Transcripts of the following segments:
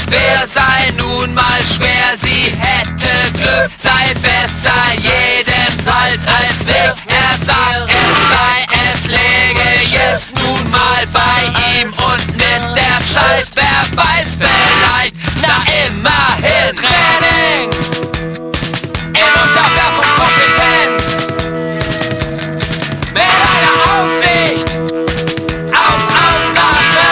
schwer, sei nun mal schwer. Sie hätte Glück, sei besser jedenfalls als nicht. Er sagt, es sei, es läge jetzt nun mal bei ihm und mit der Schalt, wer weiß vielleicht, na immerhin Training in Unterwerfungskompetenz mit einer Aussicht auf Aufnahme.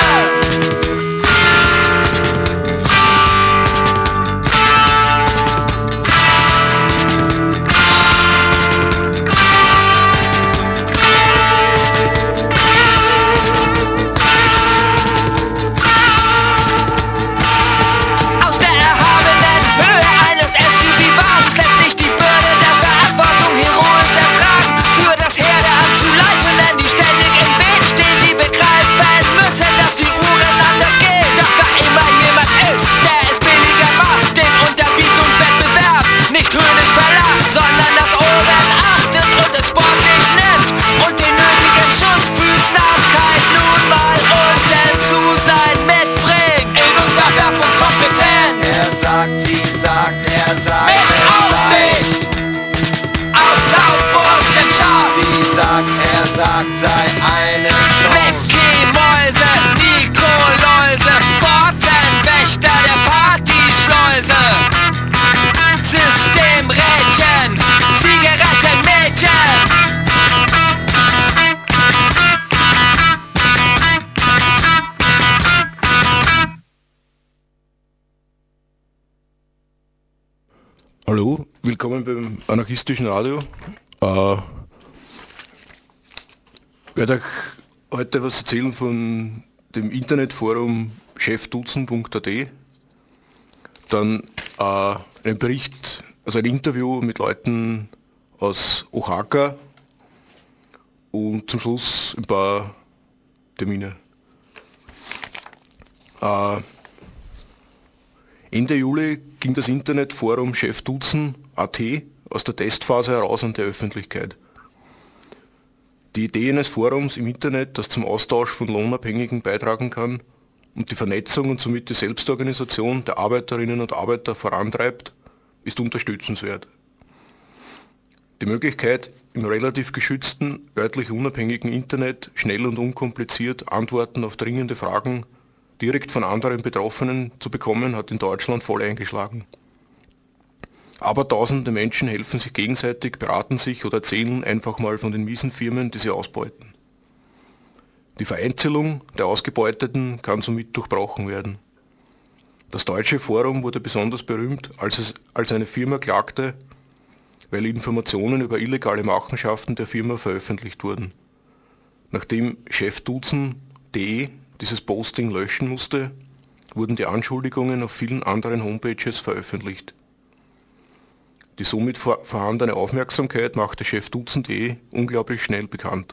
Aus der erhabenen Höhe eines SUV-Wagens lässt sich die Bürde der Verantwortung heroisch ertragen. Für das Heer der Anzuleitenden, die ständig im Weg stehen, die begreifen müssen, dass die Uhren anders gehen. Dass da immer jemand ist, der es billiger macht, den Unterbietungswettbewerb nicht höhnisch verlacht, sondern das Ohren achtet und es sportlich nimmt und den nötigen Schuss Fügsamkeit nun mal unten zu sein mitbringt. In Unterwerfungskompetenz. Er sagt, sie sagt, er sagt, Mit er sagt. Aussicht auf Laubburschenschaft. Sie sagt, er sagt, sei eine Chance. Mickey Mäuse, Nikoläuse, Pfortenwächter der Partyschleuse. Systemrädchen, Zigarettenmädchen. Hallo, willkommen beim anarchistischen Radio. Ich werde euch heute was erzählen von dem Internetforum chefduzen.at. Dann ein Bericht, also ein Interview mit Leuten aus Oaxaca und zum Schluss ein paar Termine. Ende Juli ging das Internetforum chefduzen.at aus der Testphase heraus an die Öffentlichkeit. Die Idee eines Forums im Internet, das zum Austausch von Lohnabhängigen beitragen kann und die Vernetzung und somit die Selbstorganisation der Arbeiterinnen und Arbeiter vorantreibt, ist unterstützenswert. Die Möglichkeit, im relativ geschützten, örtlich unabhängigen Internet schnell und unkompliziert Antworten auf dringende Fragen direkt von anderen Betroffenen zu bekommen, hat in Deutschland voll eingeschlagen. Aber tausende Menschen helfen sich gegenseitig, beraten sich oder erzählen einfach mal von den miesen Firmen, die sie ausbeuten. Die Vereinzelung der Ausgebeuteten kann somit durchbrochen werden. Das deutsche Forum wurde besonders berühmt, als eine Firma klagte, weil Informationen über illegale Machenschaften der Firma veröffentlicht wurden. Nachdem chefduzen.de dieses Posting löschen musste, wurden die Anschuldigungen auf vielen anderen Homepages veröffentlicht. Die somit vorhandene Aufmerksamkeit machte chefduzen.de unglaublich schnell bekannt.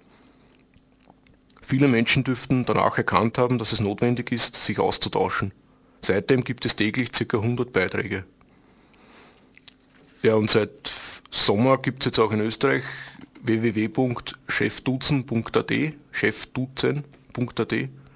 Viele Menschen dürften danach erkannt haben, dass es notwendig ist, sich auszutauschen. Seitdem gibt es täglich ca. 100 Beiträge. Ja, und seit Sommer gibt es jetzt auch in Österreich www.chefduzen.at, chefduzen.at.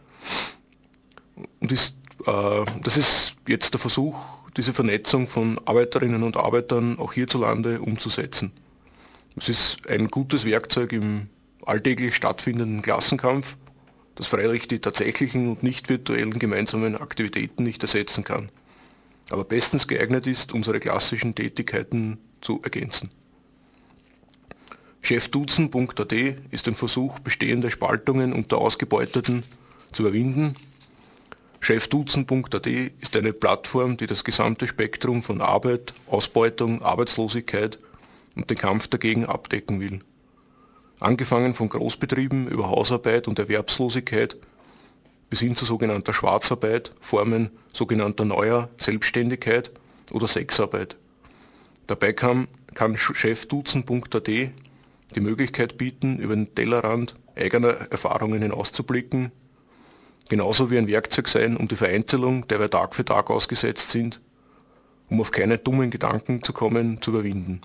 Und das ist jetzt der Versuch, diese Vernetzung von Arbeiterinnen und Arbeitern auch hierzulande umzusetzen. Es ist ein gutes Werkzeug im alltäglich stattfindenden Klassenkampf, das freilich die tatsächlichen und nicht virtuellen gemeinsamen Aktivitäten nicht ersetzen kann, aber bestens geeignet ist, unsere klassischen Tätigkeiten zu ergänzen. chefduzen.at ist ein Versuch, bestehende Spaltungen unter Ausgebeuteten zu überwinden. chefduzen.at ist eine Plattform, die das gesamte Spektrum von Arbeit, Ausbeutung, Arbeitslosigkeit und den Kampf dagegen abdecken will. Angefangen von Großbetrieben über Hausarbeit und Erwerbslosigkeit bis hin zu sogenannter Schwarzarbeit, Formen sogenannter neuer Selbstständigkeit oder Sexarbeit. Dabei kann chefduzen.at die Möglichkeit bieten, über den Tellerrand eigener Erfahrungen hinauszublicken, genauso wie ein Werkzeug sein, um die Vereinzelung, der wir Tag für Tag ausgesetzt sind, um auf keine dummen Gedanken zu kommen, zu überwinden.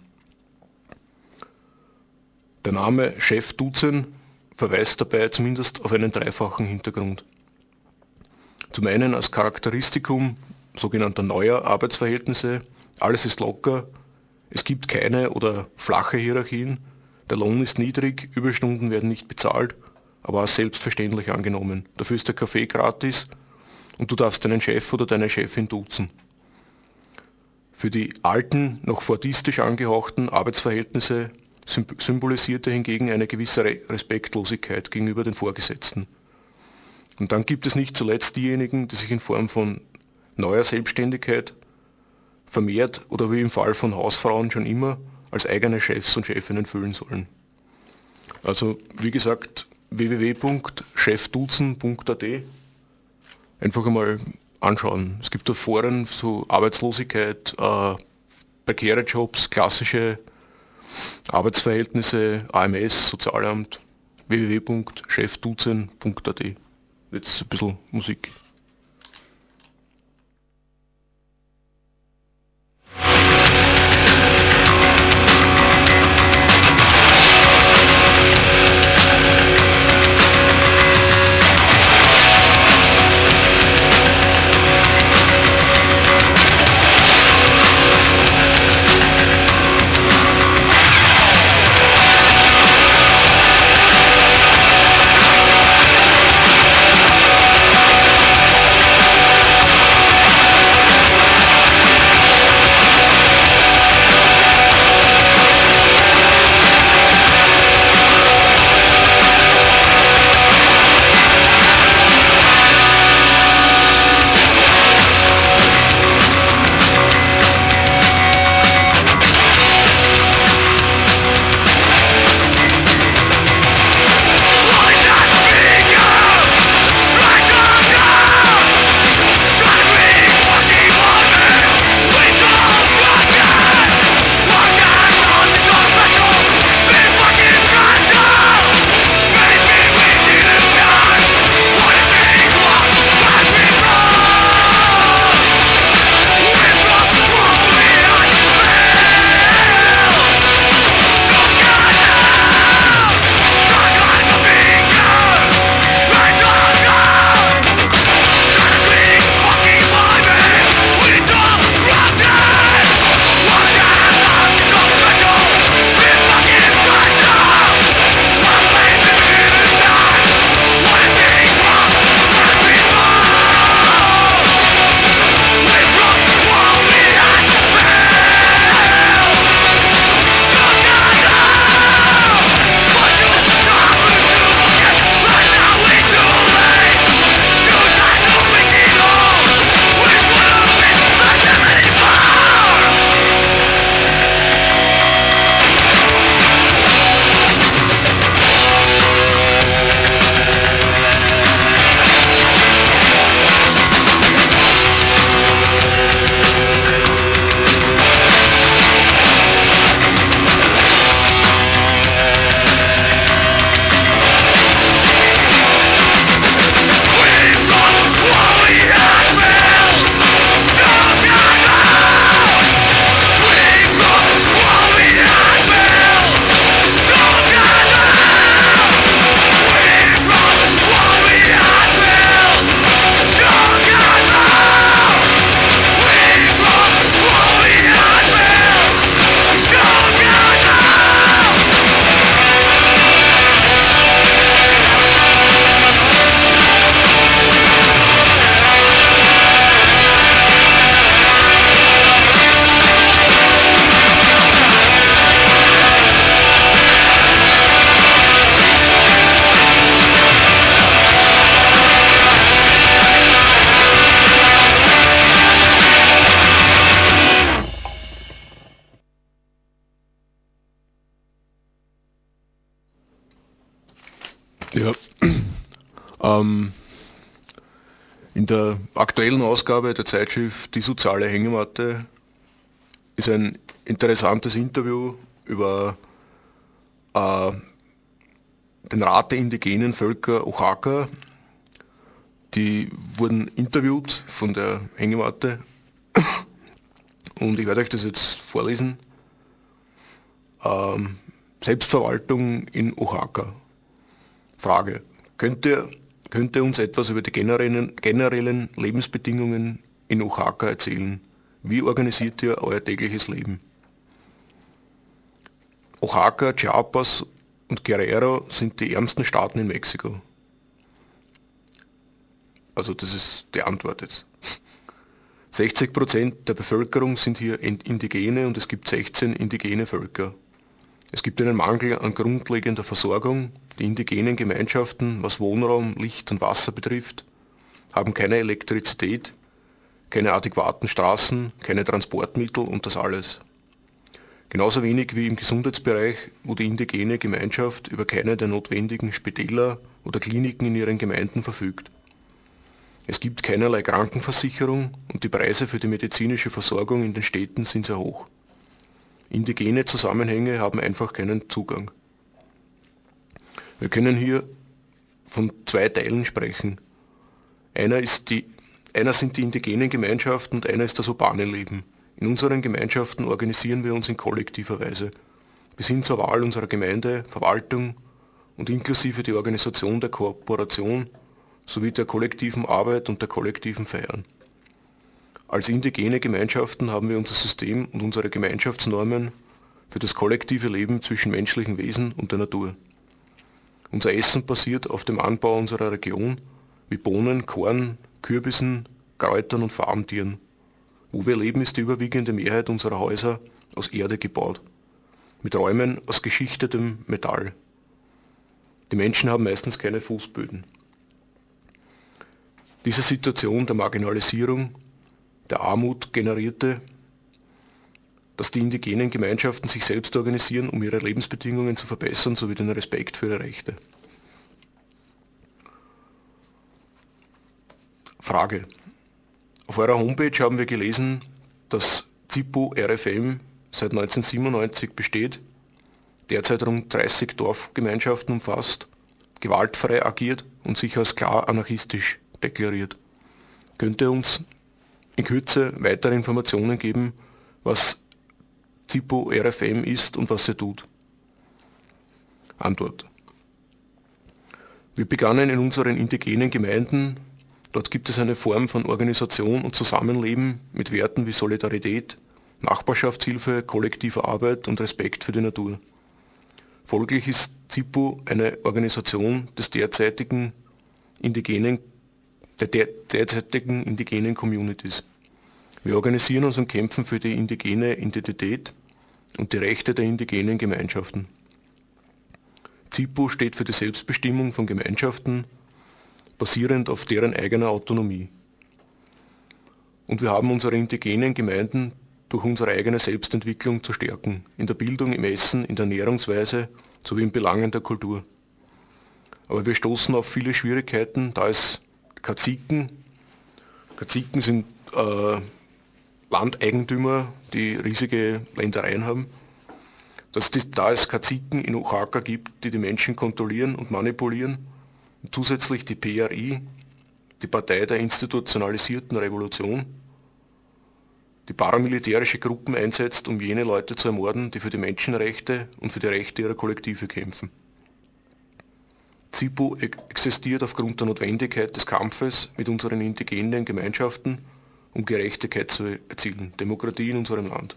Der Name chefduzen verweist dabei zumindest auf einen dreifachen Hintergrund. Zum einen als Charakteristikum sogenannter neuer Arbeitsverhältnisse, alles ist locker, es gibt keine oder flache Hierarchien, der Lohn ist niedrig, Überstunden werden nicht bezahlt, aber als selbstverständlich angenommen. Dafür ist der Kaffee gratis und du darfst deinen Chef oder deine Chefin duzen. Für die alten, noch fordistisch angehauchten Arbeitsverhältnisse symbolisierte hingegen eine gewisse Respektlosigkeit gegenüber den Vorgesetzten. Und dann gibt es nicht zuletzt diejenigen, die sich in Form von neuer Selbstständigkeit vermehrt oder wie im Fall von Hausfrauen schon immer als eigene Chefs und Chefinnen fühlen sollen. Also wie gesagt, www.chefduzen.at einfach einmal anschauen. Es gibt da Foren zu Arbeitslosigkeit, prekäre Jobs, klassische Arbeitsverhältnisse, AMS, Sozialamt, www.chefduzen.at. Jetzt ein bisschen Musik. Ja, in der aktuellen Ausgabe der Zeitschrift Die soziale Hängematte ist ein interessantes Interview über den Rat der indigenen Völker Oaxaca. Die wurden interviewt von der Hängematte und ich werde euch das jetzt vorlesen. Selbstverwaltung in Oaxaca. Frage. Könnt ihr könnte uns etwas über die generellen Lebensbedingungen in Oaxaca erzählen. Wie organisiert ihr euer tägliches Leben? Oaxaca, Chiapas und Guerrero sind die ärmsten Staaten in Mexiko. Also das ist die Antwort jetzt. 60% der Bevölkerung sind hier Indigene und es gibt 16 indigene Völker. Es gibt einen Mangel an grundlegender Versorgung. Die indigenen Gemeinschaften, was Wohnraum, Licht und Wasser betrifft, haben keine Elektrizität, keine adäquaten Straßen, keine Transportmittel und das alles. Genauso wenig wie im Gesundheitsbereich, wo die indigene Gemeinschaft über keine der notwendigen Spitäler oder Kliniken in ihren Gemeinden verfügt. Es gibt keinerlei Krankenversicherung und die Preise für die medizinische Versorgung in den Städten sind sehr hoch. Indigene Zusammenhänge haben einfach keinen Zugang. Wir können hier von zwei Teilen sprechen. Einer sind die indigenen Gemeinschaften und einer ist das urbane Leben. In unseren Gemeinschaften organisieren wir uns in kollektiver Weise, bis hin zur Wahl unserer Gemeinde, Verwaltung und inklusive die Organisation der Kooperation sowie der kollektiven Arbeit und der kollektiven Feiern. Als indigene Gemeinschaften haben wir unser System und unsere Gemeinschaftsnormen für das kollektive Leben zwischen menschlichen Wesen und der Natur. Unser Essen basiert auf dem Anbau unserer Region, wie Bohnen, Korn, Kürbissen, Kräutern und Farmtieren. Wo wir leben, ist die überwiegende Mehrheit unserer Häuser aus Erde gebaut, mit Räumen aus geschichtetem Metall. Die Menschen haben meistens keine Fußböden. Diese Situation der Marginalisierung, der Armut generierte, dass die indigenen Gemeinschaften sich selbst organisieren, um ihre Lebensbedingungen zu verbessern, sowie den Respekt für ihre Rechte. Frage. Auf eurer Homepage haben wir gelesen, dass ZIPO RFM seit 1997 besteht, derzeit rund 30 Dorfgemeinschaften umfasst, gewaltfrei agiert und sich als klar anarchistisch deklariert. Könnt ihr uns in Kürze weitere Informationen geben, was ZIPO RFM ist und was er tut? Antwort. Wir begannen in unseren indigenen Gemeinden. Dort gibt es eine Form von Organisation und Zusammenleben mit Werten wie Solidarität, Nachbarschaftshilfe, kollektive Arbeit und Respekt für die Natur. Folglich ist ZIPO eine Organisation der derzeitigen indigenen Communities. Wir organisieren uns und kämpfen für die indigene Identität und die Rechte der indigenen Gemeinschaften. ZIPO steht für die Selbstbestimmung von Gemeinschaften, basierend auf deren eigener Autonomie. Und wir haben unsere indigenen Gemeinden durch unsere eigene Selbstentwicklung zu stärken, in der Bildung, im Essen, in der Ernährungsweise sowie in Belangen der Kultur. Aber wir stoßen auf viele Schwierigkeiten, da es Kaziken sind Landeigentümer, die riesige Ländereien haben, da es Kaziken in Oaxaca gibt, die die Menschen kontrollieren und manipulieren, und zusätzlich die PRI, die Partei der institutionalisierten Revolution, die paramilitärische Gruppen einsetzt, um jene Leute zu ermorden, die für die Menschenrechte und für die Rechte ihrer Kollektive kämpfen. ZIPO existiert aufgrund der Notwendigkeit des Kampfes mit unseren indigenen Gemeinschaften, um Gerechtigkeit zu erzielen, Demokratie in unserem Land.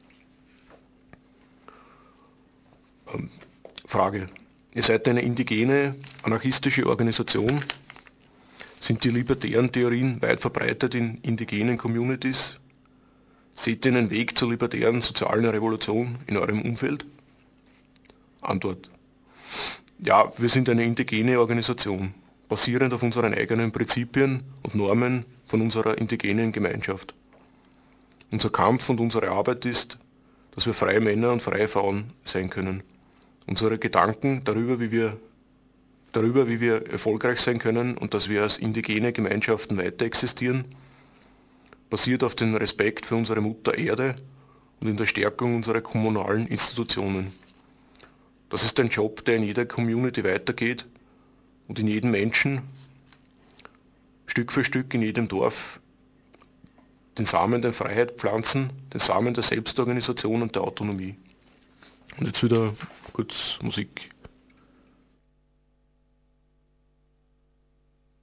Frage. Ihr seid eine indigene, anarchistische Organisation. Sind die libertären Theorien weit verbreitet in indigenen Communities? Seht ihr einen Weg zur libertären sozialen Revolution in eurem Umfeld? Antwort. Ja, wir sind eine indigene Organisation, basierend auf unseren eigenen Prinzipien und Normen von unserer indigenen Gemeinschaft. Unser Kampf und unsere Arbeit ist, dass wir freie Männer und freie Frauen sein können. Unsere Gedanken darüber, wie wir erfolgreich sein können und dass wir als indigene Gemeinschaften weiter existieren, basiert auf dem Respekt für unsere Mutter Erde und in der Stärkung unserer kommunalen Institutionen. Das ist ein Job, der in jeder Community weitergeht und in jedem Menschen, Stück für Stück in jedem Dorf, den Samen der Freiheit pflanzen, den Samen der Selbstorganisation und der Autonomie. Und jetzt wieder kurz Musik.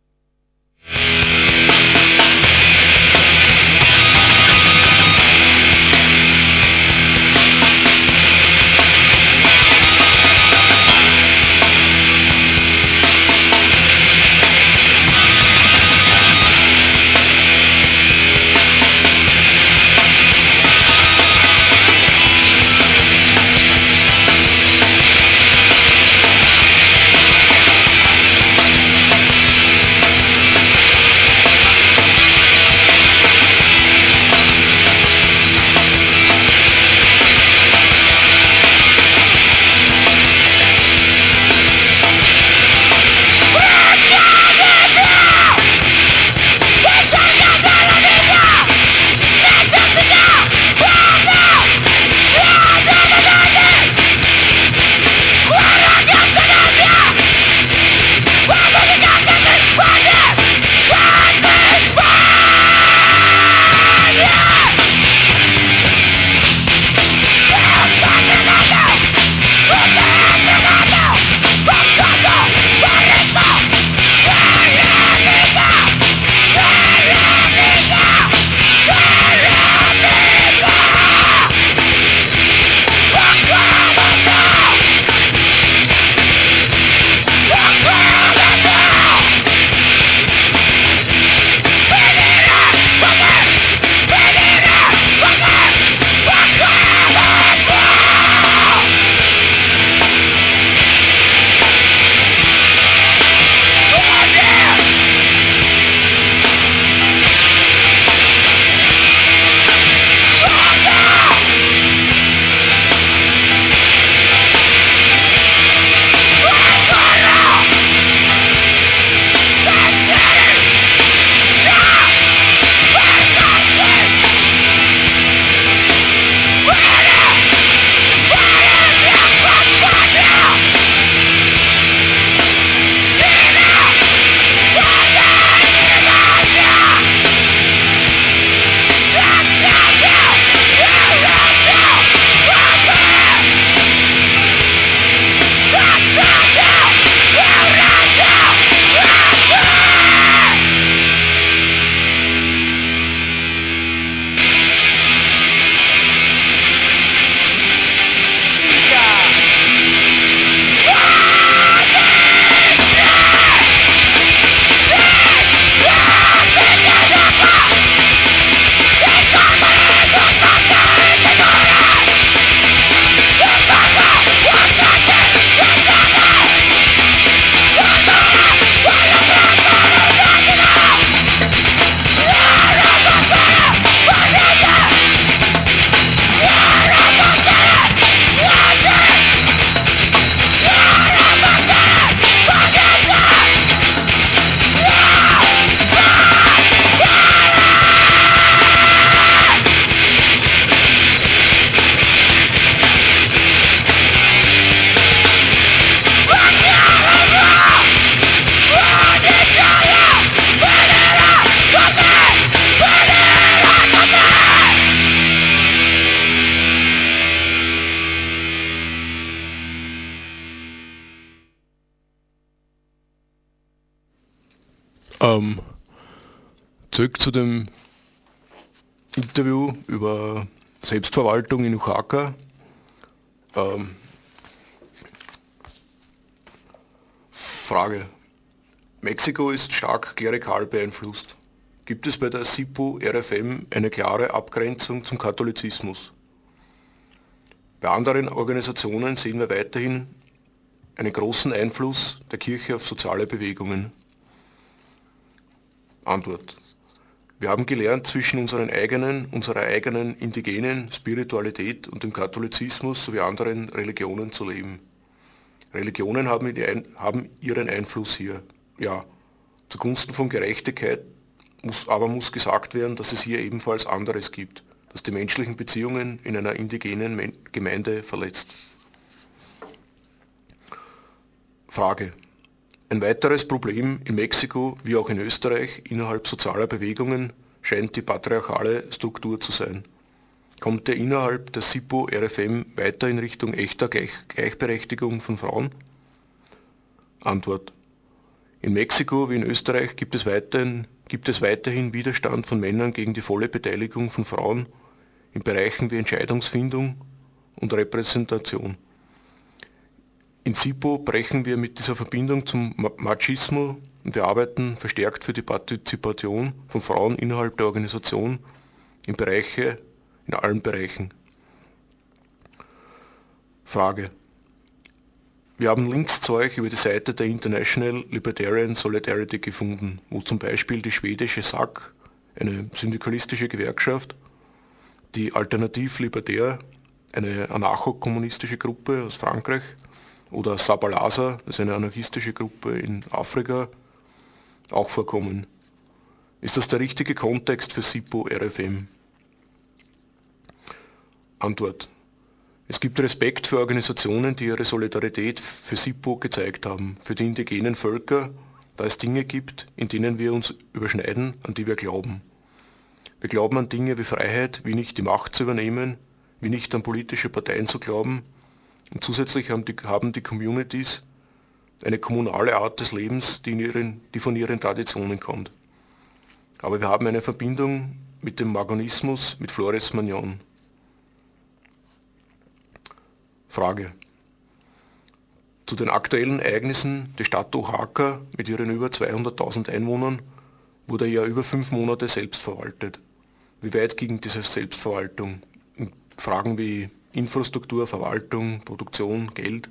Zurück zu dem Interview über Selbstverwaltung in Oaxaca. Frage. Mexiko ist stark klerikal beeinflusst. Gibt es bei der SIPO-RFM eine klare Abgrenzung zum Katholizismus? Bei anderen Organisationen sehen wir weiterhin einen großen Einfluss der Kirche auf soziale Bewegungen. Antwort. Wir haben gelernt, zwischen unserer eigenen indigenen Spiritualität und dem Katholizismus sowie anderen Religionen zu leben. Religionen haben ihren Einfluss hier. Ja, zugunsten von Gerechtigkeit muss gesagt werden, dass es hier ebenfalls anderes gibt, das die menschlichen Beziehungen in einer indigenen Gemeinde verletzt. Frage. Ein weiteres Problem in Mexiko wie auch in Österreich innerhalb sozialer Bewegungen scheint die patriarchale Struktur zu sein. Kommt er innerhalb der SIPO-RFM weiter in Richtung echter Gleichberechtigung von Frauen? Antwort. In Mexiko wie in Österreich gibt es weiterhin Widerstand von Männern gegen die volle Beteiligung von Frauen in Bereichen wie Entscheidungsfindung und Repräsentation. In SIPO brechen wir mit dieser Verbindung zum Machismo und wir arbeiten verstärkt für die Partizipation von Frauen innerhalb der Organisation in allen Bereichen. Frage. Wir haben Links zu euch über die Seite der International Libertarian Solidarity gefunden, wo zum Beispiel die schwedische SAC, eine syndikalistische Gewerkschaft, die Alternative Libertaire, eine anarcho-kommunistische Gruppe aus Frankreich, oder Sabalasa, das ist eine anarchistische Gruppe in Afrika, auch vorkommen. Ist das der richtige Kontext für SIPO-RFM? Antwort. Es gibt Respekt für Organisationen, die ihre Solidarität für SIPO gezeigt haben, für die indigenen Völker, da es Dinge gibt, in denen wir uns überschneiden, an die wir glauben. Wir glauben an Dinge wie Freiheit, wie nicht die Macht zu übernehmen, wie nicht an politische Parteien zu glauben, und zusätzlich haben die Communities eine kommunale Art des Lebens, die von ihren Traditionen kommt. Aber wir haben eine Verbindung mit dem Magonismus, mit Flores Magnon. Frage. Zu den aktuellen Ereignissen der Stadt Oaxaca mit ihren über 200.000 Einwohnern wurde ja über 5 Monate selbst verwaltet. Wie weit ging diese Selbstverwaltung? In Fragen wie Infrastruktur, Verwaltung, Produktion, Geld?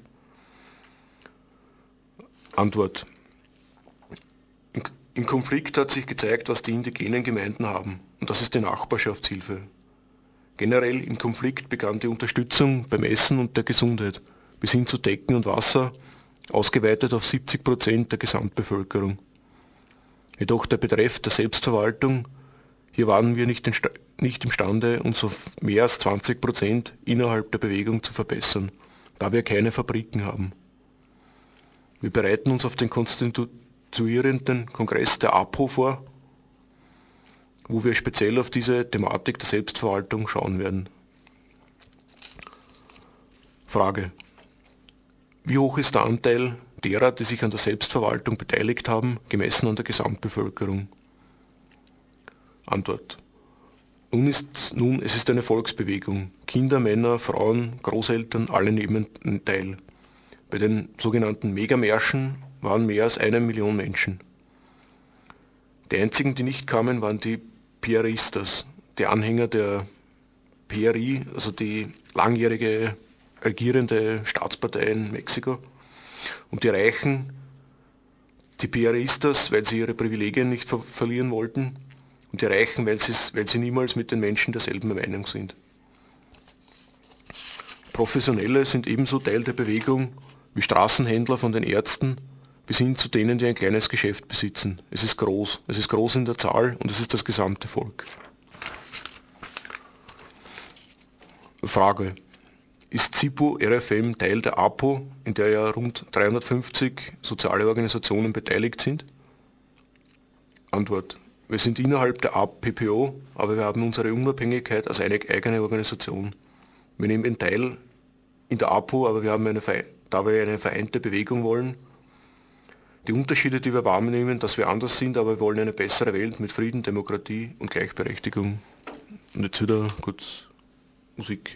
Antwort. Im Konflikt hat sich gezeigt, was die indigenen Gemeinden haben, und das ist die Nachbarschaftshilfe. Generell im Konflikt begann die Unterstützung beim Essen und der Gesundheit, bis hin zu Decken und Wasser, ausgeweitet auf 70% der Gesamtbevölkerung. Jedoch der Betreff der Selbstverwaltung, hier waren wir nicht imstande, uns auf mehr als 20% innerhalb der Bewegung zu verbessern, da wir keine Fabriken haben. Wir bereiten uns auf den konstituierenden Kongress der APO vor, wo wir speziell auf diese Thematik der Selbstverwaltung schauen werden. Frage. Wie hoch ist der Anteil derer, die sich an der Selbstverwaltung beteiligt haben, gemessen an der Gesamtbevölkerung? Antwort. Es ist eine Volksbewegung. Kinder, Männer, Frauen, Großeltern, alle nehmen teil. Bei den sogenannten Megamärschen waren mehr als 1 Million Menschen. Die einzigen, die nicht kamen, waren die Pieristas, die Anhänger der PRI, also die langjährige regierende Staatspartei in Mexiko. Und die Reichen, die PRistas, weil sie ihre Privilegien nicht verlieren wollten, und die Reichen, weil sie niemals mit den Menschen derselben Meinung sind. Professionelle sind ebenso Teil der Bewegung wie Straßenhändler von den Ärzten bis hin zu denen, die ein kleines Geschäft besitzen. Es ist groß in der Zahl und es ist das gesamte Volk. Frage. Ist SIPO-RFM Teil der APO, in der ja rund 350 soziale Organisationen beteiligt sind? Antwort. Wir sind innerhalb der PPO, aber wir haben unsere Unabhängigkeit als eine eigene Organisation. Wir nehmen teil in der APO, aber da wir eine vereinte Bewegung wollen, Die Unterschiede, die wir wahrnehmen, dass wir anders sind, aber wir wollen eine bessere Welt mit Frieden, Demokratie und Gleichberechtigung. Und jetzt wieder kurz Musik.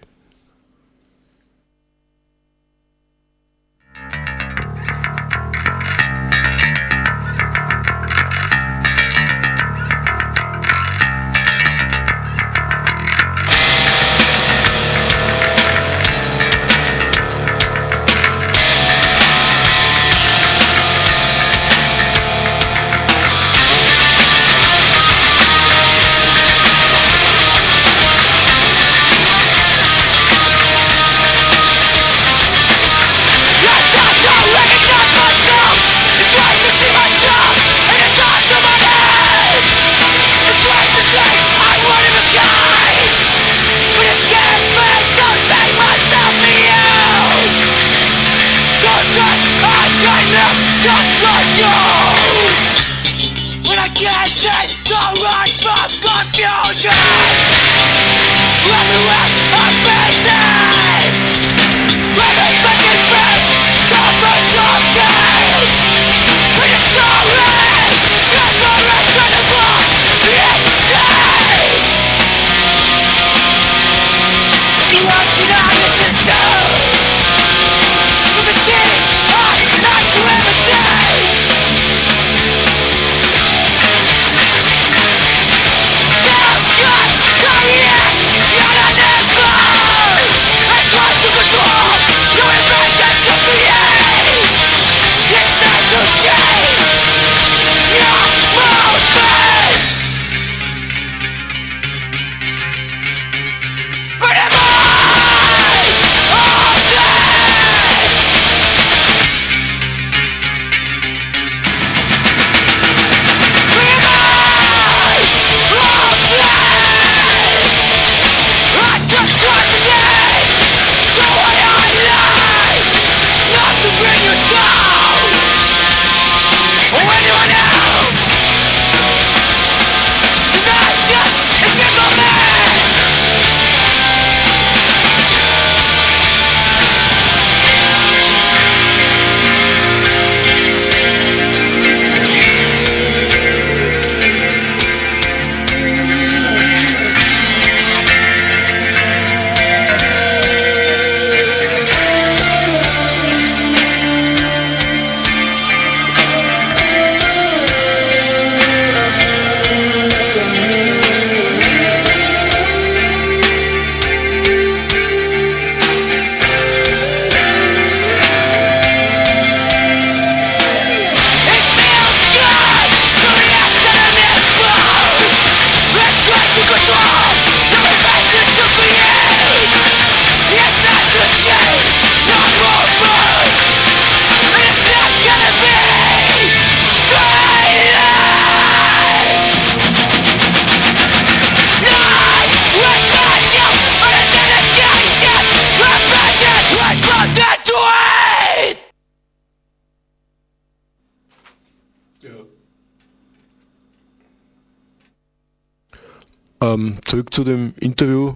Zurück zu dem Interview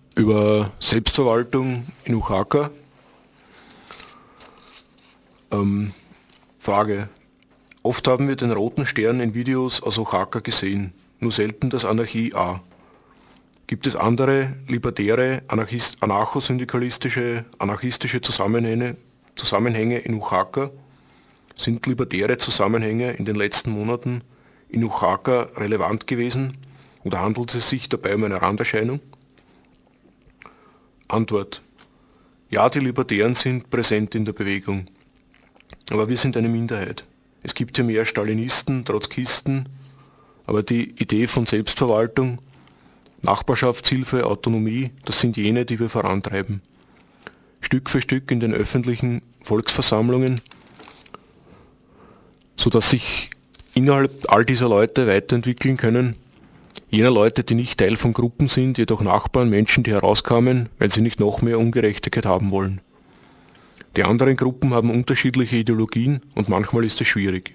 über Selbstverwaltung in Oaxaca. Frage. Oft haben wir den roten Stern in Videos aus Oaxaca gesehen, nur selten das Anarchie A. Gibt es andere, libertäre, anarchosyndikalistische, anarchistische Zusammenhänge in Oaxaca? Sind libertäre Zusammenhänge in den letzten Monaten in Oaxaca relevant gewesen? Oder handelt es sich dabei um eine Randerscheinung? Antwort. Ja, die Libertären sind präsent in der Bewegung. Aber wir sind eine Minderheit. Es gibt ja mehr Stalinisten, Trotzkisten, aber die Idee von Selbstverwaltung, Nachbarschaftshilfe, Autonomie, das sind jene, die wir vorantreiben. Stück für Stück in den öffentlichen Volksversammlungen, sodass sich innerhalb all dieser Leute weiterentwickeln können, jener Leute, die nicht Teil von Gruppen sind, jedoch Nachbarn, Menschen, die herauskamen, weil sie nicht noch mehr Ungerechtigkeit haben wollen. Die anderen Gruppen haben unterschiedliche Ideologien und manchmal ist es schwierig.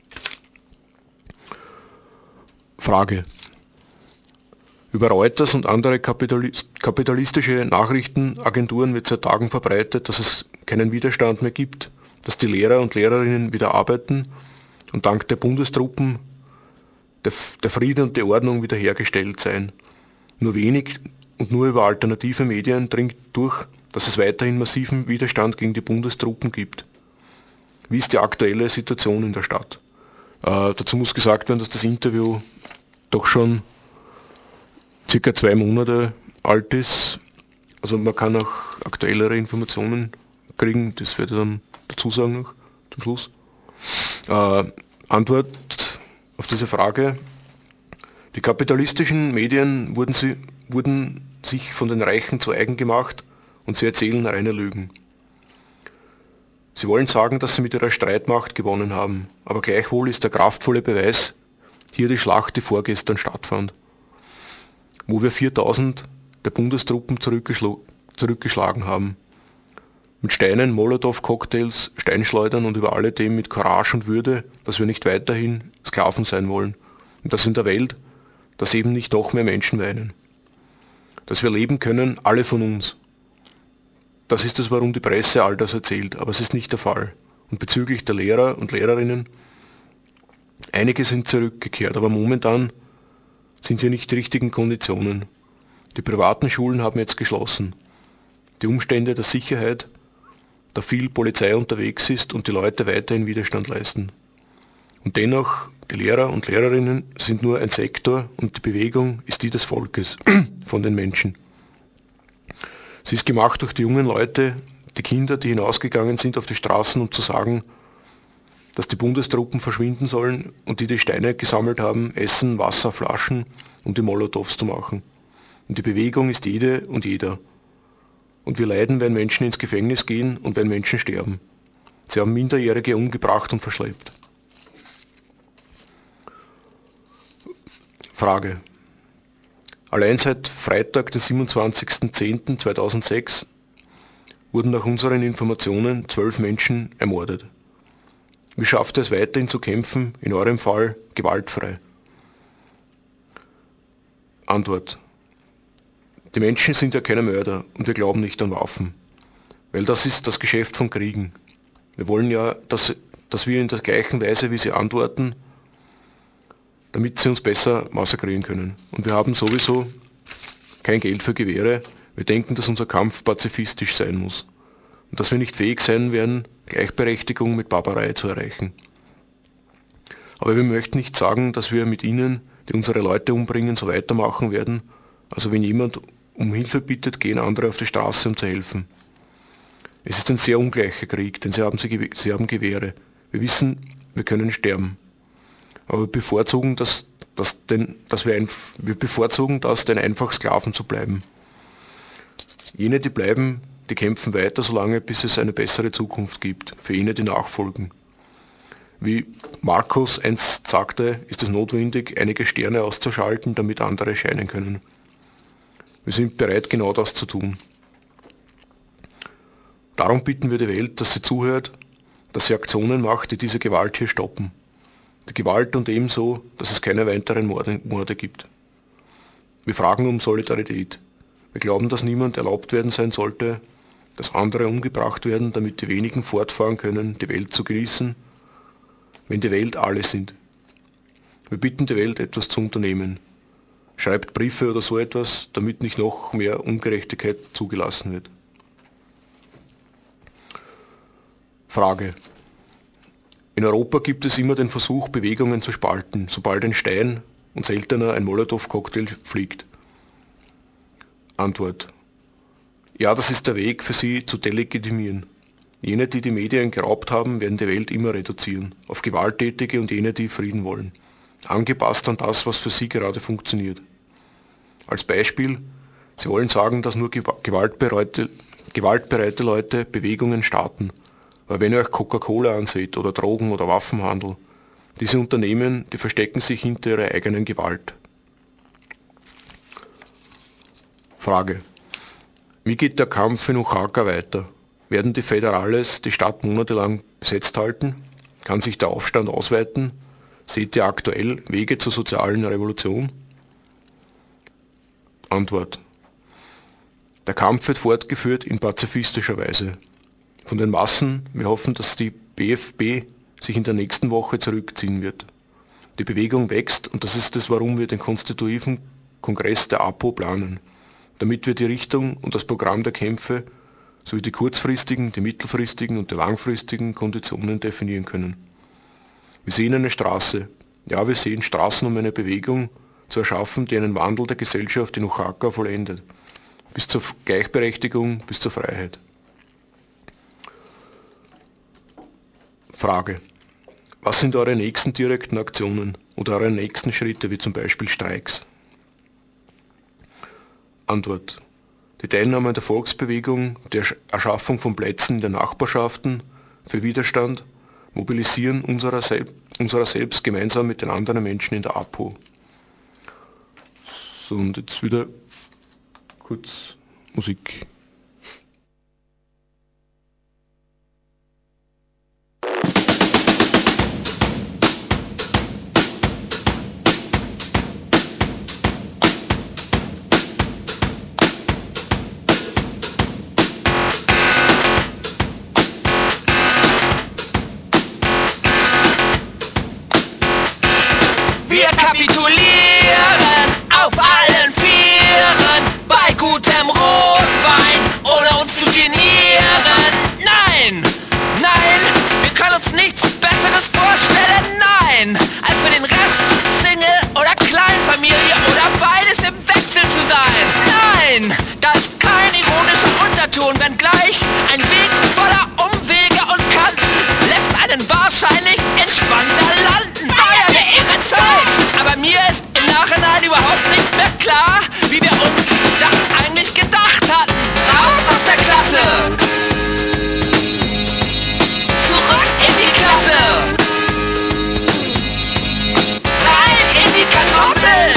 Frage. Über Reuters und andere kapitalistische Nachrichtenagenturen wird seit Tagen verbreitet, dass es keinen Widerstand mehr gibt, dass die Lehrer und Lehrerinnen wieder arbeiten und dank der Bundestruppen der Frieden und die Ordnung wiederhergestellt sein. Nur wenig und nur über alternative Medien dringt durch, dass es weiterhin massiven Widerstand gegen die Bundestruppen gibt. Wie ist die aktuelle Situation in der Stadt? Dazu muss gesagt werden, dass das Interview doch schon circa 2 Monate alt ist. Also man kann auch aktuellere Informationen kriegen, das werde ich dann dazu sagen noch zum Schluss. Antwort auf diese Frage. Die kapitalistischen Medien wurden sich von den Reichen zu eigen gemacht und sie erzählen reine Lügen. Sie wollen sagen, dass sie mit ihrer Streitmacht gewonnen haben, aber gleichwohl ist der kraftvolle Beweis hier die Schlacht, die vorgestern stattfand, wo wir 4000 der Bundestruppen zurückgeschlagen haben. Mit Steinen, Molotow-Cocktails, Steinschleudern und über alledem mit Courage und Würde, dass wir nicht weiterhin Sklaven sein wollen. Und dass in der Welt, dass eben nicht noch mehr Menschen weinen. Dass wir leben können, alle von uns. Das ist es, warum die Presse all das erzählt, aber es ist nicht der Fall. Und bezüglich der Lehrer und Lehrerinnen, einige sind zurückgekehrt, aber momentan sind hier nicht die richtigen Konditionen. Die privaten Schulen haben jetzt geschlossen. Die Umstände der Sicherheit, da viel Polizei unterwegs ist und die Leute weiterhin Widerstand leisten. Und dennoch, die Lehrer und Lehrerinnen sind nur ein Sektor und die Bewegung ist die des Volkes, von den Menschen. Sie ist gemacht durch die jungen Leute, die Kinder, die hinausgegangen sind auf die Straßen, um zu sagen, dass die Bundestruppen verschwinden sollen und die Steine gesammelt haben, Essen, Wasser, Flaschen, um die Molotows zu machen. Und die Bewegung ist jede und jeder. Und wir leiden, wenn Menschen ins Gefängnis gehen und wenn Menschen sterben. Sie haben Minderjährige umgebracht und verschleppt. Frage. Allein seit Freitag, den 27.10.2006, wurden nach unseren Informationen 12 Menschen ermordet. Wie schafft ihr es weiterhin zu kämpfen, in eurem Fall gewaltfrei? Antwort. Die Menschen sind ja keine Mörder und wir glauben nicht an Waffen. Weil das ist das Geschäft von Kriegen. Wir wollen ja, dass wir in der gleichen Weise, wie sie antworten, damit sie uns besser massakrieren können. Und wir haben sowieso kein Geld für Gewehre. Wir denken, dass unser Kampf pazifistisch sein muss. Und dass wir nicht fähig sein werden, Gleichberechtigung mit Barbarei zu erreichen. Aber wir möchten nicht sagen, dass wir mit ihnen, die unsere Leute umbringen, so weitermachen werden. Also wenn jemand um Hilfe bittet, gehen andere auf die Straße, um zu helfen. Es ist ein sehr ungleicher Krieg, denn sie haben Gewehre. Wir wissen, wir können sterben. Aber wir bevorzugen das, denn einfach Sklaven zu bleiben. Jene, die bleiben, die kämpfen weiter, solange bis es eine bessere Zukunft gibt, für jene, die nachfolgen. Wie Markus einst sagte, ist es notwendig, einige Sterne auszuschalten, damit andere scheinen können. Wir sind bereit, genau das zu tun. Darum bitten wir die Welt, dass sie zuhört, dass sie Aktionen macht, die diese Gewalt hier stoppen. Die Gewalt und ebenso, dass es keine weiteren Morde gibt. Wir fragen um Solidarität. Wir glauben, dass niemand erlaubt werden sein sollte, dass andere umgebracht werden, damit die wenigen fortfahren können, die Welt zu genießen, wenn die Welt alle sind. Wir bitten die Welt, etwas zu unternehmen. Schreibt Briefe oder so etwas, damit nicht noch mehr Ungerechtigkeit zugelassen wird. Frage. In Europa gibt es immer den Versuch, Bewegungen zu spalten, sobald ein Stein und seltener ein Molotow-Cocktail fliegt. Antwort. Ja, das ist der Weg für sie zu delegitimieren. Jene, die die Medien geraubt haben, werden die Welt immer reduzieren, auf Gewalttätige und jene, die Frieden wollen. Angepasst an das, was für sie gerade funktioniert. Als Beispiel, sie wollen sagen, dass nur gewaltbereite Leute Bewegungen starten. Aber wenn ihr euch Coca-Cola anseht oder Drogen- oder Waffenhandel, diese Unternehmen, die verstecken sich hinter ihrer eigenen Gewalt. Frage. Wie geht der Kampf in Oaxaca weiter? Werden die Federales die Stadt monatelang besetzt halten? Kann sich der Aufstand ausweiten? Seht ihr aktuell Wege zur sozialen Revolution? Antwort. Der Kampf wird fortgeführt in pazifistischer Weise. Von den Massen, wir hoffen, dass die BFP sich in der nächsten Woche zurückziehen wird. Die Bewegung wächst und das ist es, warum wir den konstitutiven Kongress der APO planen, damit wir die Richtung und das Programm der Kämpfe sowie die kurzfristigen, die mittelfristigen und die langfristigen Konditionen definieren können. Wir sehen eine Straße, ja wir sehen Straßen, um eine Bewegung zu erschaffen, die einen Wandel der Gesellschaft in Oaxaca vollendet, bis zur Gleichberechtigung, bis zur Freiheit. Frage. Was sind eure nächsten direkten Aktionen oder eure nächsten Schritte, wie zum Beispiel Streiks? Antwort. Die Teilnahme an der Volksbewegung, der Erschaffung von Plätzen in den Nachbarschaften für Widerstand, Mobilisieren unserer selbst gemeinsam mit den anderen Menschen in der APO. So, und jetzt wieder kurz Musik. Wir kapitulieren auf allen Vieren bei gutem Rotwein, ohne uns zu genieren. Nein, nein, wir können uns nichts Besseres vorstellen, nein, als für den Rest Single oder Kleinfamilie oder beides im Wechsel zu sein. Nein, da ist kein ironischer Unterton, wenngleich ein Weg voller Umwege und Kanten lässt einen wahrscheinlich entspannter landen. Eine irre Zeit, aber mir ist im Nachhinein überhaupt nicht mehr klar, wie wir uns das eigentlich gedacht hatten. Raus aus der Klasse! Zurück in die Klasse! Rein in die Kartoffeln!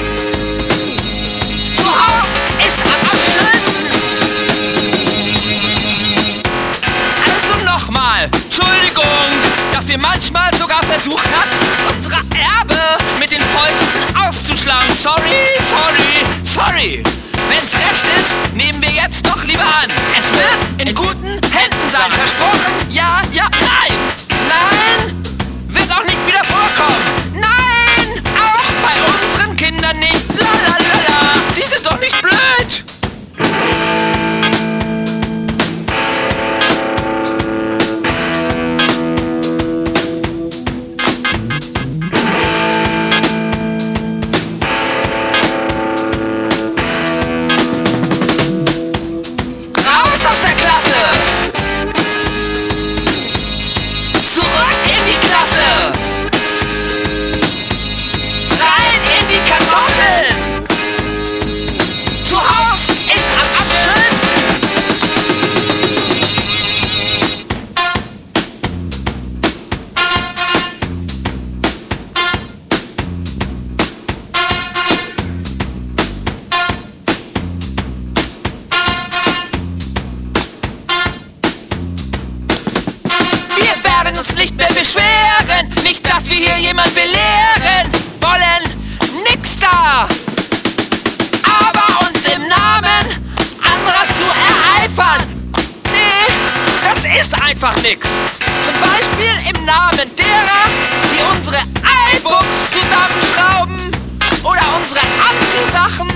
Zu Haus ist am schönsten! Also nochmal, Entschuldigung, dass wir manchmal sogar versucht hatten, unsere Erbe mit den Fäusten auszuschlagen. Sorry, sorry, sorry. Wenn's recht ist, nehmen wir jetzt doch lieber an. Es wird in guten Händen sein. Versprochen? Ja, ja, nein. Nein, wird auch nicht wieder vorkommen. Nein, auch bei unseren Kindern nicht. La la la la. Die sind doch nicht blöd. Aus der Klasse! Zurück in die Klasse! Rein in die Kartoffeln! Zu Haus ist am schönsten! Wir werden uns nicht mehr beschweren, nicht, dass wir hier jemand belehren wollen, nix da. Aber uns im Namen anderer zu ereifern, nee, das ist einfach nix. Zum Beispiel im Namen derer, die unsere iBooks zusammenschrauben oder unsere Anziehsachen.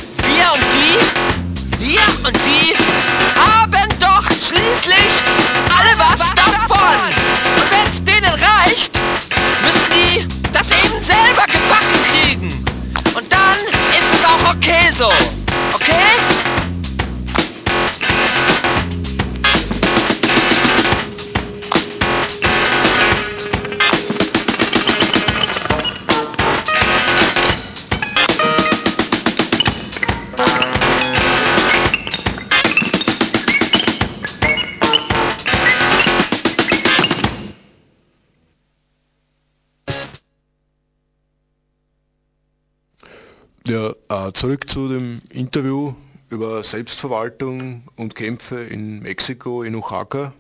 Wir und die haben doch schließlich alle was davon. Und wenn's denen reicht, müssen die das eben selber gebacken kriegen. Und dann ist es auch okay so. Okay? Ja, zurück zu dem Interview über Selbstverwaltung und Kämpfe in Mexiko, in Oaxaca.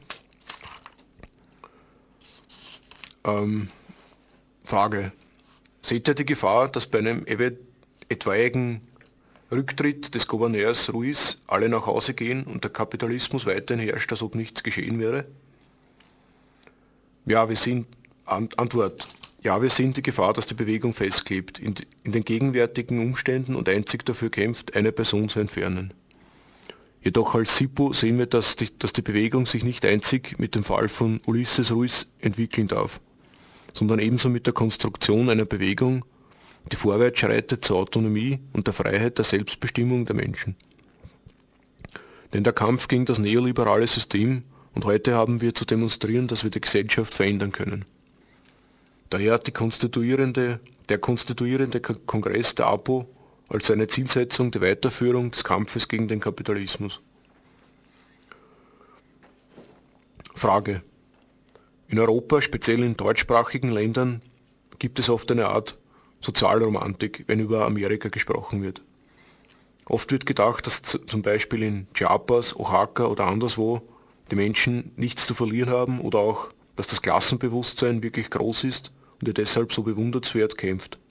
Frage. Seht ihr die Gefahr, dass bei einem etwaigen Rücktritt des Gouverneurs Ruiz alle nach Hause gehen und der Kapitalismus weiterhin herrscht, als ob nichts geschehen wäre? Ja, wir sehen Antwort. Ja, wir sehen die Gefahr, dass die Bewegung festklebt, in den gegenwärtigen Umständen und einzig dafür kämpft, eine Person zu entfernen. Jedoch als SIPO sehen wir, dass die Bewegung sich nicht einzig mit dem Fall von Ulises Ruiz entwickeln darf, sondern ebenso mit der Konstruktion einer Bewegung, die vorwärts schreitet zur Autonomie und der Freiheit der Selbstbestimmung der Menschen. Denn der Kampf gegen das neoliberale System, und heute haben wir zu demonstrieren, dass wir die Gesellschaft verändern können. Daher hat der konstituierende Kongress der APO als seine Zielsetzung die Weiterführung des Kampfes gegen den Kapitalismus. Frage. In Europa, speziell in deutschsprachigen Ländern, gibt es oft eine Art Sozialromantik, wenn über Amerika gesprochen wird. Oft wird gedacht, dass zum Beispiel in Chiapas, Oaxaca oder anderswo die Menschen nichts zu verlieren haben oder auch, dass das Klassenbewusstsein wirklich groß ist und er deshalb so bewundernswert kämpft.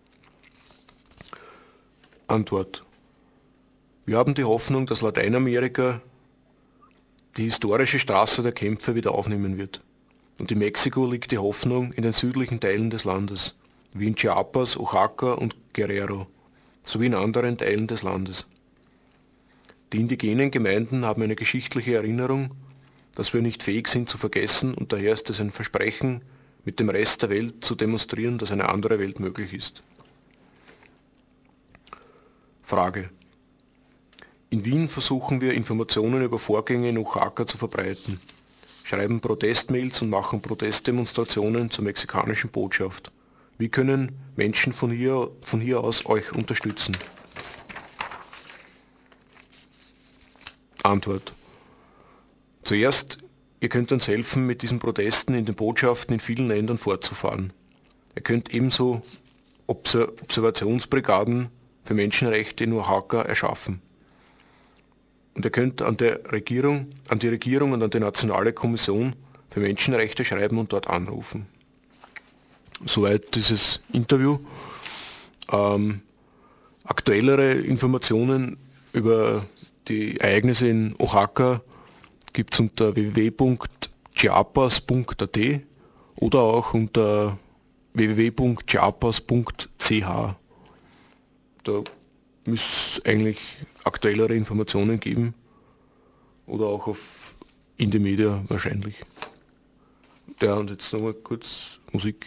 Antwort. Wir haben die Hoffnung, dass Lateinamerika die historische Straße der Kämpfe wieder aufnehmen wird. Und in Mexiko liegt die Hoffnung in den südlichen Teilen des Landes, wie in Chiapas, Oaxaca und Guerrero, sowie in anderen Teilen des Landes. Die indigenen Gemeinden haben eine geschichtliche Erinnerung, dass wir nicht fähig sind zu vergessen, und daher ist es ein Versprechen, mit dem Rest der Welt zu demonstrieren, dass eine andere Welt möglich ist. Frage. In Wien versuchen wir, Informationen über Vorgänge in Oaxaca zu verbreiten, schreiben Protestmails und machen Protestdemonstrationen zur mexikanischen Botschaft. Wie können Menschen von hier aus euch unterstützen? Antwort. Zuerst, ihr könnt uns helfen, mit diesen Protesten in den Botschaften in vielen Ländern fortzufahren. Ihr könnt ebenso Observationsbrigaden für Menschenrechte in Oaxaca erschaffen. Und ihr könnt an die Regierung und an die Nationale Kommission für Menschenrechte schreiben und dort anrufen. Soweit dieses Interview. Aktuellere Informationen über die Ereignisse in Oaxaca gibt es unter www.chiapas.at oder auch unter www.chiapas.ch. Da müsste es eigentlich aktuellere Informationen geben oder auch auf Indymedia wahrscheinlich. Ja, und jetzt nochmal kurz Musik.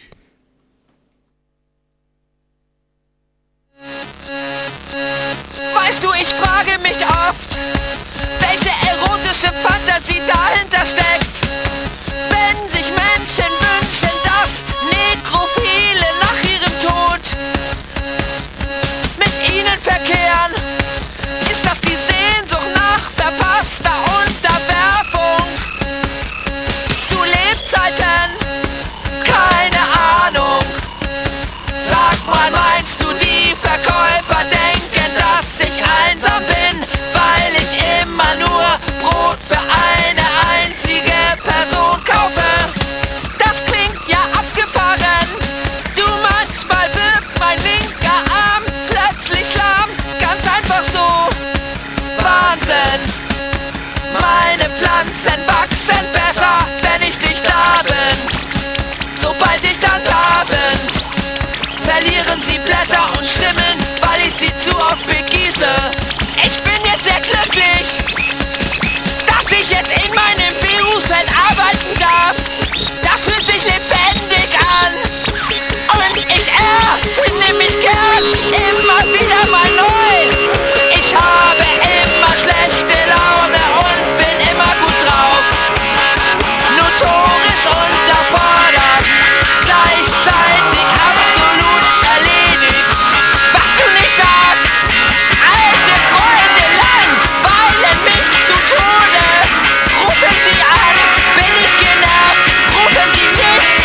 Weißt du, ich frage mich oft, welche erotische Fantasie dahinter steckt, wenn sich Menschen wünschen, dass Nekrophile nach ihrem Tod mit ihnen verkehren. Ist das die Sehnsucht nach verpasster Unterwerfung zu Lebzeiten? Keine Ahnung. Sag mal, meinst du, die Verkäufer denken, dass ich einsam bin, weil ich immer nur Brot für eine einzige Person kaufe? Das klingt ja abgefahren. Du, manchmal wird mein linker Arm plötzlich lahm, ganz einfach so. Wahnsinn. Meine Pflanzen wachsen besser, wenn ich nicht da bin. Sobald ich dann da bin, verlieren sie Blätter und Stimmeln, weil ich sie zu oft begieße. Ich bin jetzt sehr glücklich, dass ich jetzt in meinem Berufsfeld arbeiten darf. Das fühlt sich lebendig an. Und ich erfinde mich gern immer wieder mal neu. Ich habe immer schlechte Laune und bin immer gut drauf. Notorisch unterfordert, gleichzeitig absolut erledigt. Was du nicht sagst, alte Freunde langweilen mich zu Tode. Rufen sie an, bin ich genervt, rufen sie nicht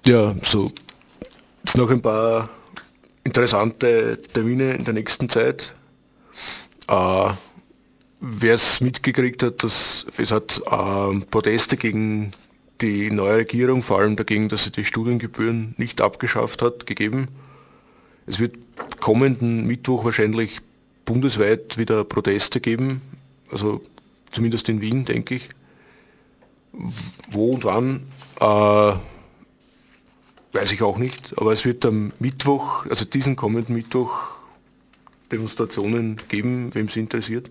Ja, so jetzt noch ein paar interessante Termine in der nächsten Zeit. Wer es mitgekriegt hat, dass es hat Proteste gegen die neue Regierung, vor allem dagegen, dass sie die Studiengebühren nicht abgeschafft hat, gegeben. Es wird kommenden Mittwoch wahrscheinlich bundesweit wieder Proteste geben, also zumindest in Wien, denke ich. Wo und wann, weiß ich auch nicht, aber es wird am Mittwoch, also diesen kommenden Mittwoch, Demonstrationen geben, wem es interessiert.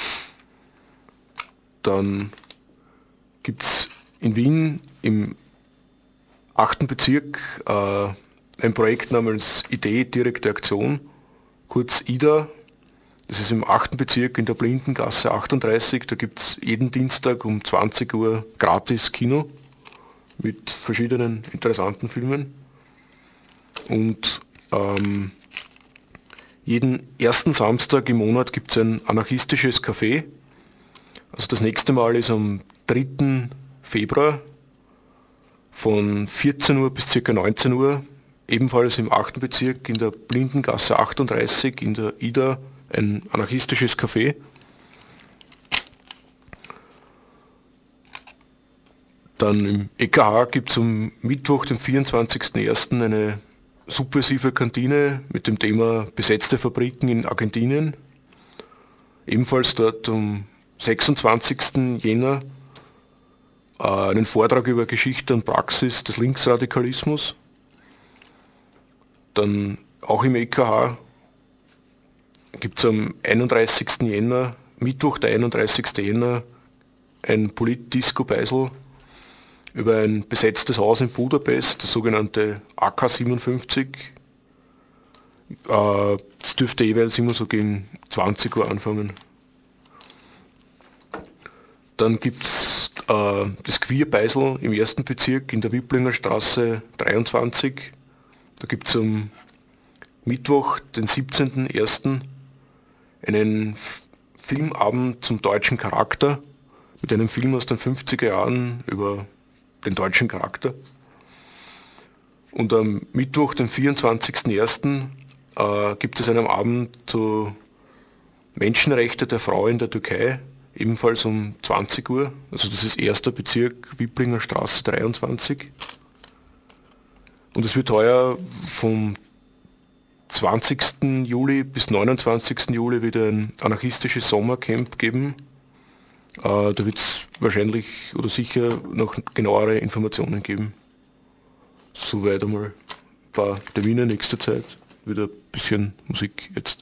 Dann gibt es in Wien im 8. Bezirk ein Projekt namens Idee direkte Aktion, kurz IDA. Das ist im 8. Bezirk in der Blindengasse 38. Da gibt es jeden Dienstag um 20 Uhr gratis Kino mit verschiedenen interessanten Filmen. Und jeden ersten Samstag im Monat gibt es ein anarchistisches Café. Also das nächste Mal ist am 3. Februar von 14 Uhr bis ca. 19 Uhr, ebenfalls im 8. Bezirk in der Blindengasse 38 in der IDA, ein anarchistisches Café. Dann im EKH gibt es am Mittwoch, den 24.01. eine subversive Kantine mit dem Thema besetzte Fabriken in Argentinien. Ebenfalls dort am 26. Jänner einen Vortrag über Geschichte und Praxis des Linksradikalismus. Dann auch im EKH gibt es am 31. Jänner, Mittwoch der 31. Jänner, ein Polit-Disco Beisel über ein besetztes Haus in Budapest, das sogenannte AK57. Das dürfte jeweils immer so gegen 20 Uhr anfangen. Dann gibt es das Queer Beisel im 1. Bezirk in der Wiblinger Straße 23. Da gibt es am Mittwoch, den 17.01. einen Filmabend zum deutschen Charakter mit einem Film aus den 50er Jahren über den deutschen Charakter. Und am Mittwoch, den 24.01. Gibt es einen Abend zu Menschenrechte der Frau in der Türkei, ebenfalls um 20 Uhr. Also das ist 1. Bezirk, Wiblinger Straße 23. Und es wird heuer vom 20. Juli bis 29. Juli wieder ein anarchistisches Sommercamp geben. Da wird es wahrscheinlich oder sicher noch genauere Informationen geben. Soweit einmal ein paar Termine nächster Zeit. Wieder ein bisschen Musik jetzt.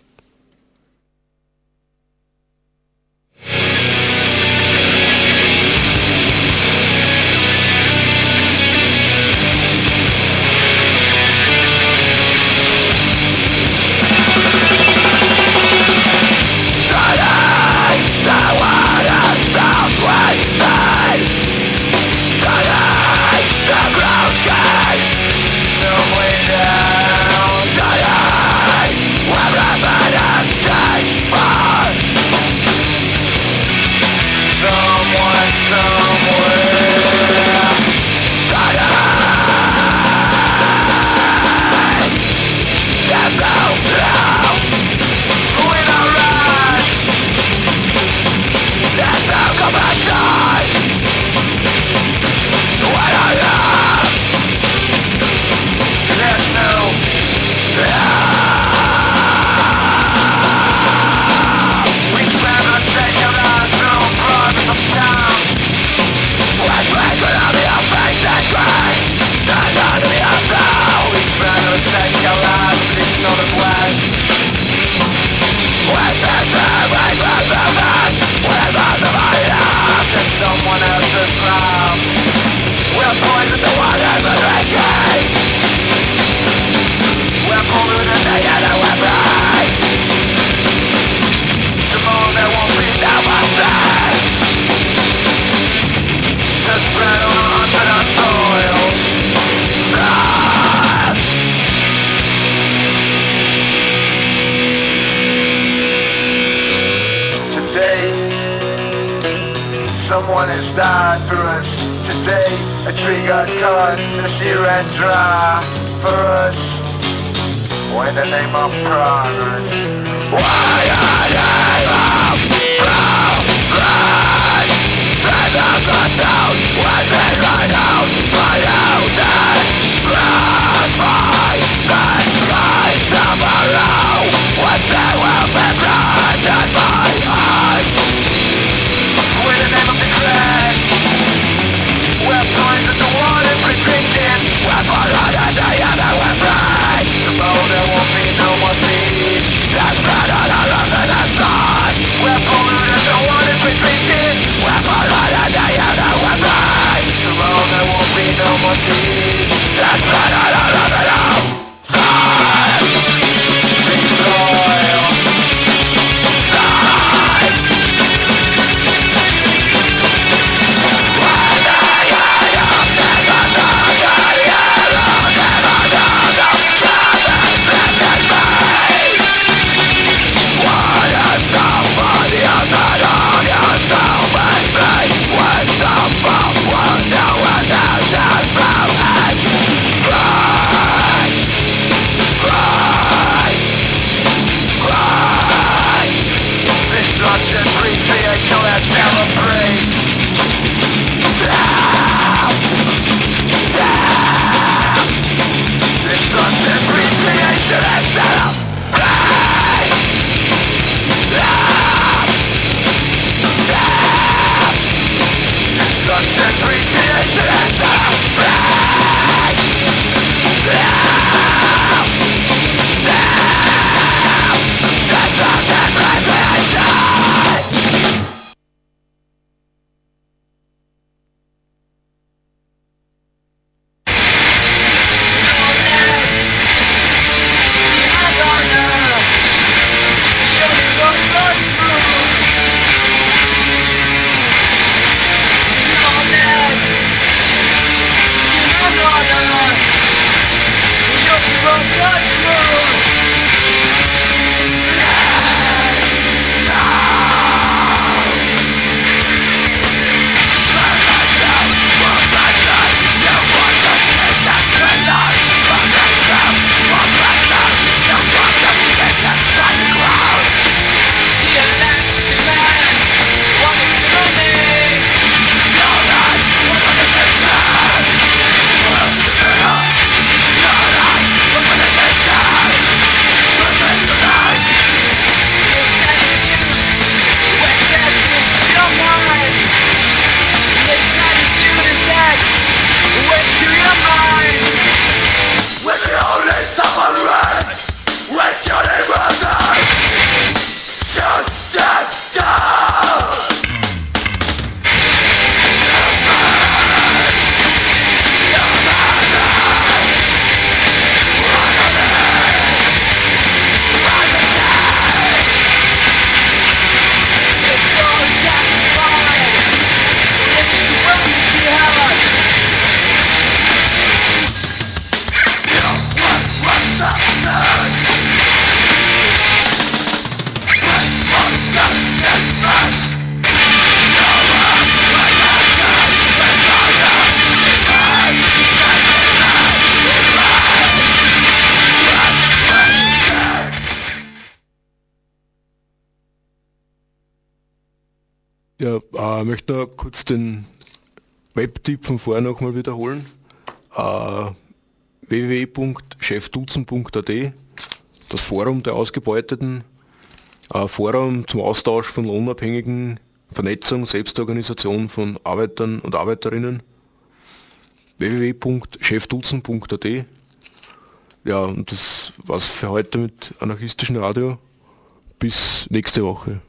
Someone has died for us today. A tree got caught, the sea ran dry for us. In the name of progress. Why the name of progress? Turn the gun down, when they run out, but out and cross by the skies tomorrow, when they will be blinded by us. In the name of the clan, we're poison the water for drinking, we're blood and the other we're blind. Tomorrow there won't be no more seas, that's blood on our love and our sun. We're polluted the water for drinking, we're blood and the other we're blind. Tomorrow there won't be no more seas, that's blood on our love and our sun. These soils, lies. Destruction breeds creation, let's celebrate. Destruction breeds creation, let's celebrate. Destruction breeds creation, let's celebrate. Destruction breeds creation. Ja, ich möchte noch kurz den Webtipp von vorher nochmal wiederholen. www.chefduzen.at, das Forum der Ausgebeuteten, Forum zum Austausch von Lohnabhängigen, Vernetzung, Selbstorganisation von Arbeitern und Arbeiterinnen. www.chefduzen.at. Ja, und das war's für heute mit anarchistischen Radio. Bis nächste Woche.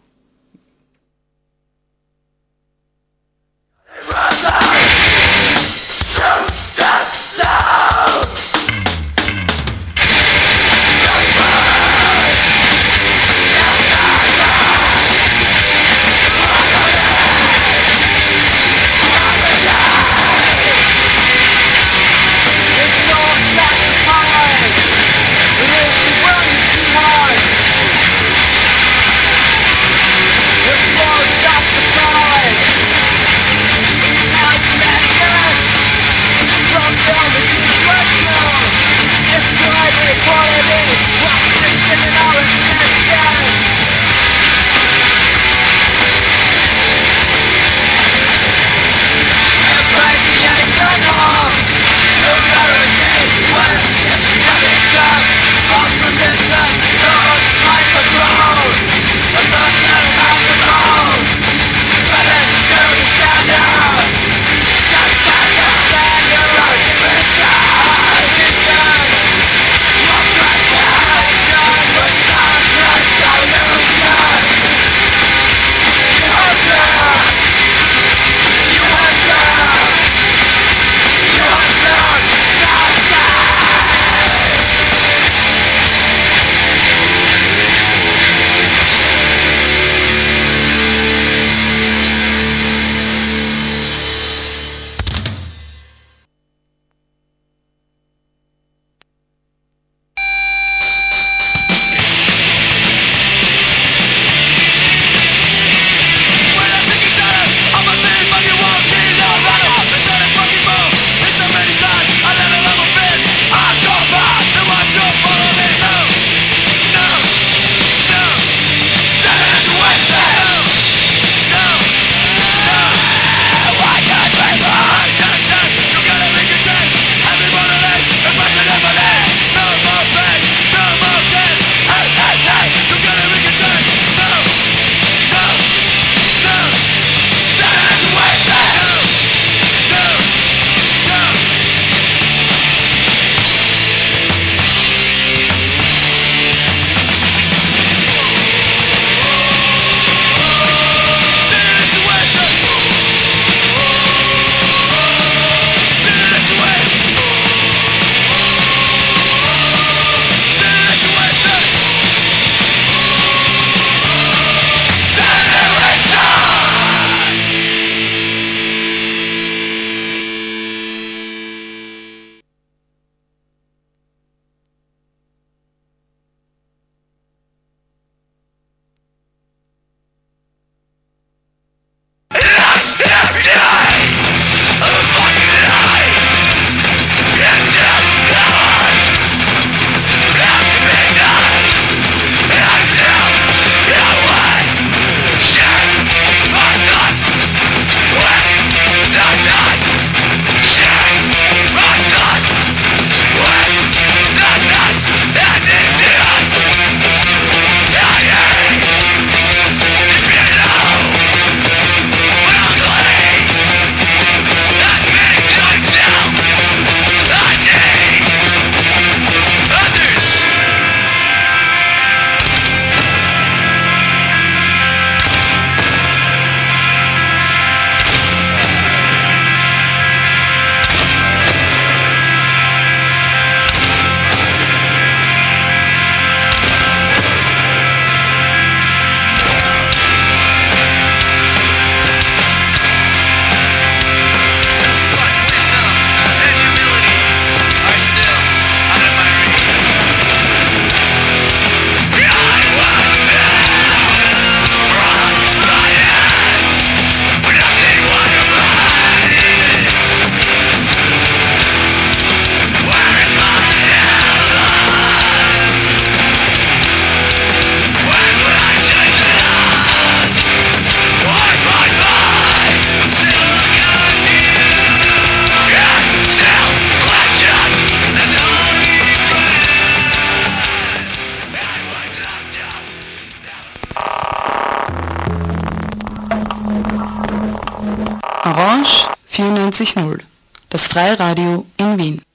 Orange 94.0, das Freie Radio in Wien.